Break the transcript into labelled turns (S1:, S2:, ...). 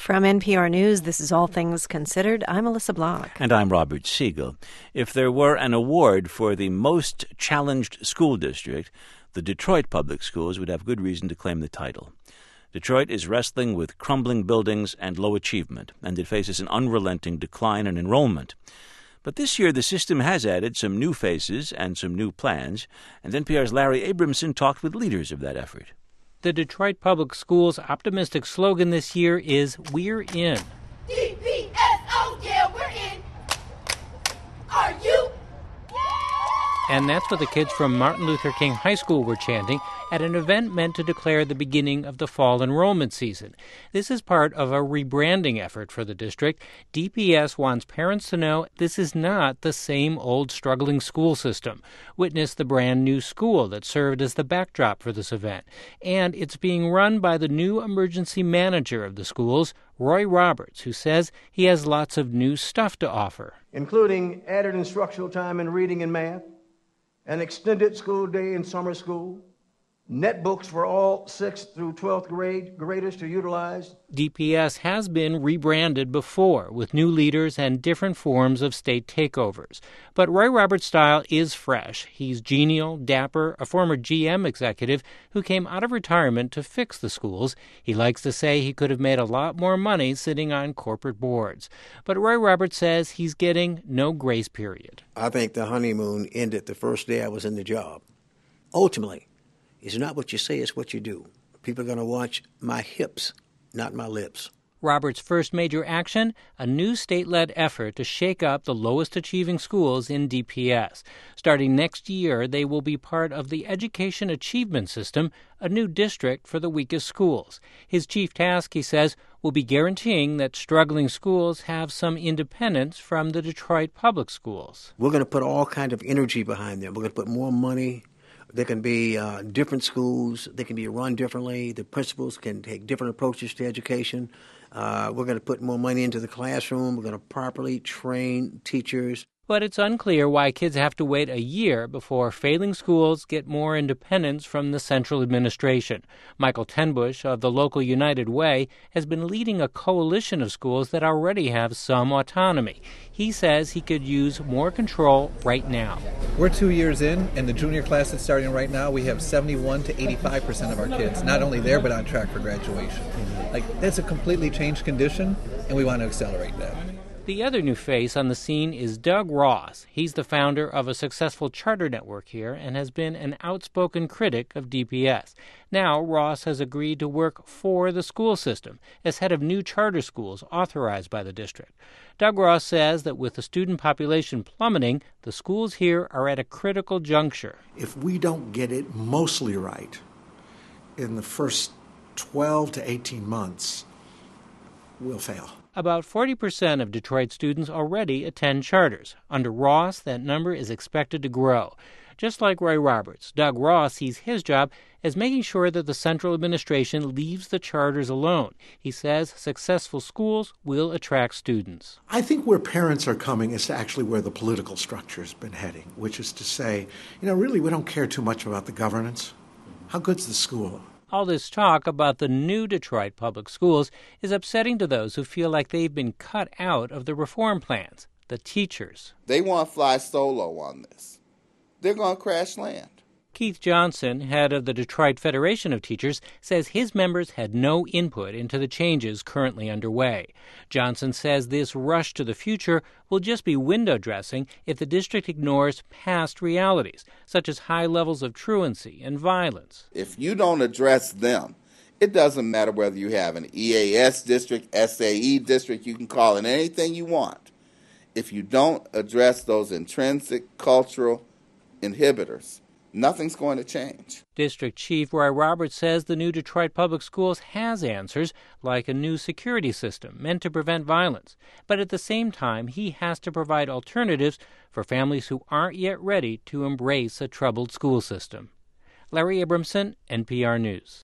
S1: From NPR News, this is All Things Considered. I'm Melissa Block.
S2: And I'm Robert Siegel. If there were an award for the most challenged school district, the Detroit Public Schools would have good reason to claim the title. Detroit is wrestling with crumbling buildings and low achievement, and it faces an unrelenting decline in enrollment. But this year, the system has added some new faces and some new plans, and NPR's Larry Abramson talked with leaders of that effort.
S3: The Detroit Public Schools' optimistic slogan this year is, "We're in."
S4: DPSO, yeah, we're in. Are you?
S3: And that's what the kids from Martin Luther King High School were chanting at an event meant to declare the beginning of the fall enrollment season. This is part of a rebranding effort for the district. DPS wants parents to know this is not the same old struggling school system. Witness the brand new school that served as the backdrop for this event. And it's being run by the new emergency manager of the schools, Roy Roberts, who says he has lots of new stuff to offer.
S5: Including added instructional time in reading and math, an extended school day in summer school, netbooks for all 6th through 12th grade graders to utilize.
S3: DPS has been rebranded before with new leaders and different forms of state takeovers. But Roy Roberts' style is fresh. He's genial, dapper, a former GM executive who came out of retirement to fix the schools. He likes to say he could have made a lot more money sitting on corporate boards. But Roy Roberts says he's getting no grace period.
S6: I think the honeymoon ended the first day I was in the job. Ultimately, it's not what you say, it's what you do. People are going to watch my hips, not my lips.
S3: Roberts' first major action, a new state-led effort to shake up the lowest-achieving schools in DPS. Starting next year, they will be part of the Education Achievement System, a new district for the weakest schools. His chief task, he says, will be guaranteeing that struggling schools have some independence from the Detroit Public Schools.
S6: We're going to put all kind of energy behind them. We're going to put more money. There can be different schools. They can be run differently. The principals can take different approaches to education. We're going to put more money into the classroom. We're going to properly train teachers.
S3: But it's unclear why kids have to wait a year before failing schools get more independence from the central administration. Michael Tenbush of the local United Way has been leading a coalition of schools that already have some autonomy. He says he could use more control right now.
S7: We're 2 years in, and the junior class that's starting right now, we have 71 to 85% of our kids not only there but on track for graduation. That's a completely changed condition, and we want to accelerate that.
S3: The other new face on the scene is Doug Ross. He's the founder of a successful charter network here and has been an outspoken critic of DPS. Now, Ross has agreed to work for the school system as head of new charter schools authorized by the district. Doug Ross says that with the student population plummeting, the schools here are at a critical juncture.
S8: If we don't get it mostly right in the first 12 to 18 months, we'll fail.
S3: About 40% of Detroit students already attend charters. Under Ross, that number is expected to grow. Just like Roy Roberts, Doug Ross sees his job as making sure that the central administration leaves the charters alone. He says successful schools will attract students.
S8: I think where parents are coming is actually where the political structure has been heading, which is to say, really we don't care too much about the governance. How good's the school?
S3: All this talk about the new Detroit Public Schools is upsetting to those who feel like they've been cut out of the reform plans, the teachers.
S9: They want to fly solo on this. They're going to crash land.
S3: Keith Johnson, head of the Detroit Federation of Teachers, says his members had no input into the changes currently underway. Johnson says this rush to the future will just be window dressing if the district ignores past realities, such as high levels of truancy and violence.
S9: If you don't address them, it doesn't matter whether you have an EAS district, SAE district, you can call it anything you want. If you don't address those intrinsic cultural inhibitors, nothing's going to change.
S3: District Chief Roy Roberts says the new Detroit Public Schools has answers, like a new security system meant to prevent violence. But at the same time, he has to provide alternatives for families who aren't yet ready to embrace a troubled school system. Larry Abramson, NPR News.